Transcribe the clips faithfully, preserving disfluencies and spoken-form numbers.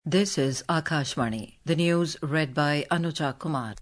This is Akashvani. The news read by Anuja Kumar.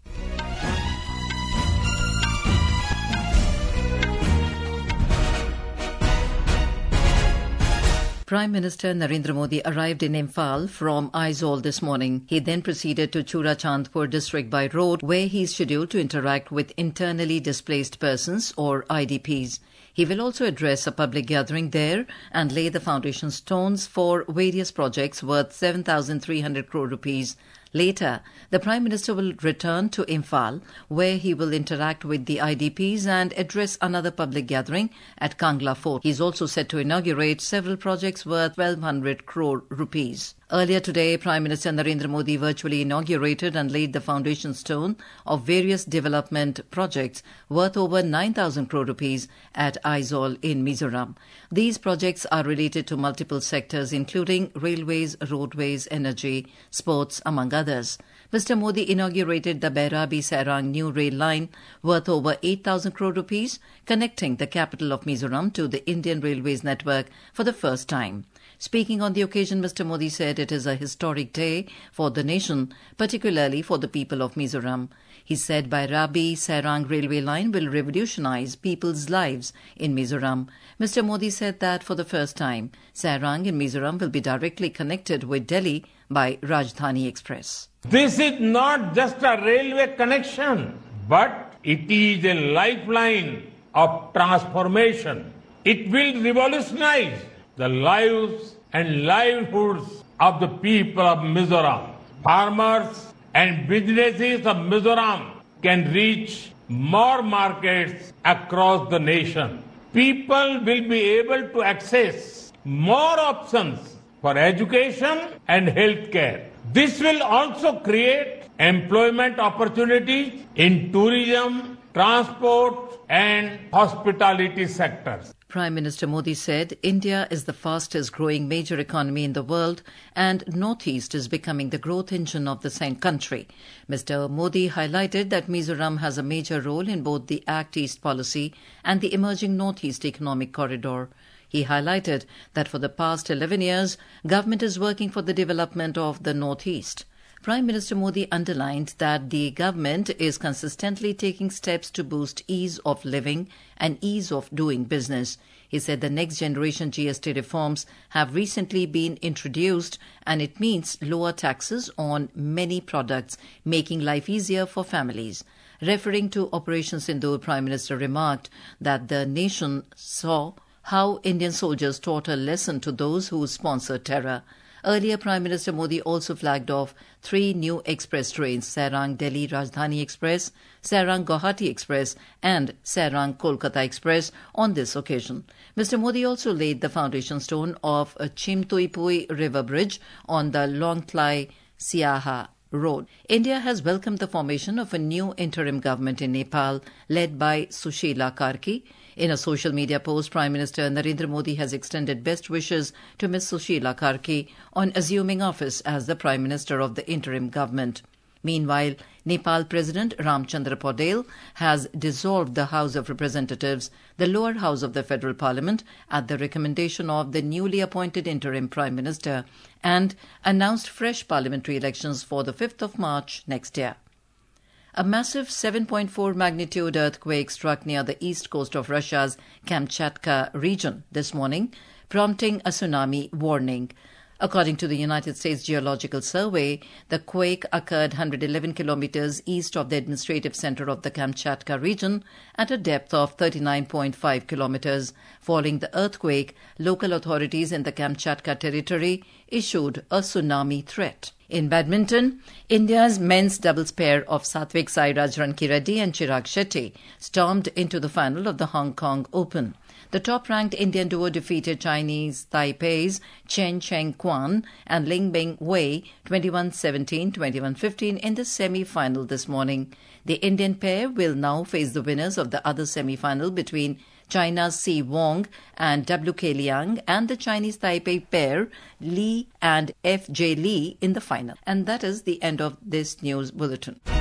Prime Minister Narendra Modi arrived in Imphal from Aizawl this morning. He then proceeded to Churachandpur district by road, where he is scheduled to interact with internally displaced persons or I D Ps. He will also address a public gathering there and lay the foundation stones for various projects worth seven thousand three hundred crore rupees. Later, the Prime Minister will return to Imphal, where he will interact with the I D Ps and address another public gathering at Kangla Fort. He is also set to inaugurate several projects worth twelve hundred crore rupees. Earlier today, Prime Minister Narendra Modi virtually inaugurated and laid the foundation stone of various development projects worth over nine thousand crore rupees at Aizawl in Mizoram. These projects are related to multiple sectors, including railways, roadways, energy, sports, among others. Mister Modi inaugurated the Bairabi-Sairang new rail line worth over eight thousand crore rupees, connecting the capital of Mizoram to the Indian Railways network for the first time. Speaking on the occasion, Mister Modi said it is a historic day for the nation, particularly for the people of Mizoram. He said Bairabi-Sairang railway line will revolutionize people's lives in Mizoram. Mister Modi said that for the first time, Sairang in Mizoram will be directly connected with Delhi by Rajdhani Express. This is not just a railway connection, but it is a lifeline of transformation. It will revolutionize the lives and livelihoods of the people of Mizoram. Farmers and businesses of Mizoram can reach more markets across the nation. People will be able to access more options for education and healthcare. This will also create employment opportunities in tourism, transport and hospitality sectors. Prime Minister Modi said India is the fastest growing major economy in the world and Northeast is becoming the growth engine of the same country. Mister Modi highlighted that Mizoram has a major role in both the Act East policy and the emerging Northeast economic corridor. He highlighted that for the past eleven years, government is working for the development of the Northeast. Prime Minister Modi underlined that the government is consistently taking steps to boost ease of living and ease of doing business. He said the next generation G S T reforms have recently been introduced and it means lower taxes on many products, making life easier for families. Referring to Operation Sindoor, Prime Minister remarked that the nation saw how Indian soldiers taught a lesson to those who sponsored terror. Earlier, Prime Minister Modi also flagged off three new express trains, Sairang Delhi Rajdhani Express, Sairang Guwahati Express and Sairang Kolkata Express on this occasion. Mister Modi also laid the foundation stone of a Chimtuipui River Bridge on the Longtlai Siaha Road. India has welcomed the formation of a new interim government in Nepal led by Sushila Karki. In a social media post, Prime Minister Narendra Modi has extended best wishes to Miz Sushila Karki on assuming office as the Prime Minister of the interim government. Meanwhile, Nepal President Ramchandra Paudel has dissolved the House of Representatives, the lower house of the Federal Parliament, at the recommendation of the newly appointed interim Prime Minister and announced fresh parliamentary elections for the fifth of March next year. A massive seven point four magnitude earthquake struck near the east coast of Russia's Kamchatka region this morning, prompting a tsunami warning. According to the United States Geological Survey, the quake occurred one hundred eleven kilometers east of the administrative center of the Kamchatka region at a depth of thirty-nine point five kilometers. Following the earthquake, local authorities in the Kamchatka territory issued a tsunami threat. In badminton, India's men's doubles pair of Satvik Sairaj Rankireddy and Chirag Shetty stormed into the final of the Hong Kong Open. The top-ranked Indian duo defeated Chinese Taipei's Chen Cheng-Kwan and Ling Bing Wei twenty-one seventeen, twenty-one fifteen in the semi-final this morning. The Indian pair will now face the winners of the other semi-final between China's Si Wong and W K Liang and the Chinese Taipei pair Li and F J Li in the final. And that is the end of this news bulletin.